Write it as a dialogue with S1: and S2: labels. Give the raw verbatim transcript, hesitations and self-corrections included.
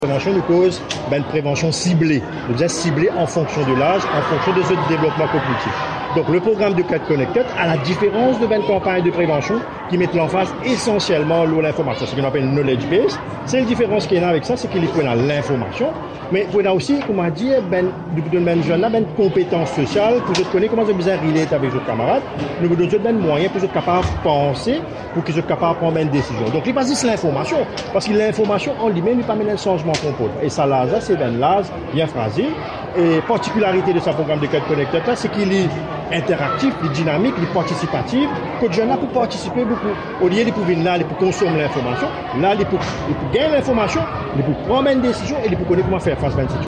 S1: Prévention nous cause ben, une prévention ciblée, nous disons ciblée en fonction de l'âge, en fonction de ce développement cognitif. Donc le programme de Cat Connected, à la différence de ben, campagnes de prévention qui mettent l'emphase essentiellement sur l'information, ce qu'on appelle knowledge base. C'est une différence qu'il y a avec ça, c'est qu'il faut l'information, mais il faut aussi, comment dire, ben, de ben jeune là, ben compétences sociales pour que connaître comment ils besoin relate avec leurs camarades. Nous vous donnons ben moyens pour être capable de penser, pour qu'ils soient capables de prendre une décision. Donc il passe sur l'information, parce que l'information en lui-même lui permet un changement de comportement. Et ça là, c'est ben l'âge bien phrasé. Et particularité de ce programme de Cat Connected, c'est qu'il est interactif, il est dynamique, il est participatif, que les jeunes là pour participer beaucoup. Au lieu de pouvoir là, pour consommer l'information, là, il pour, pour gagner l'information, il pour prendre une décision et il pour connaître comment faire face à une situation.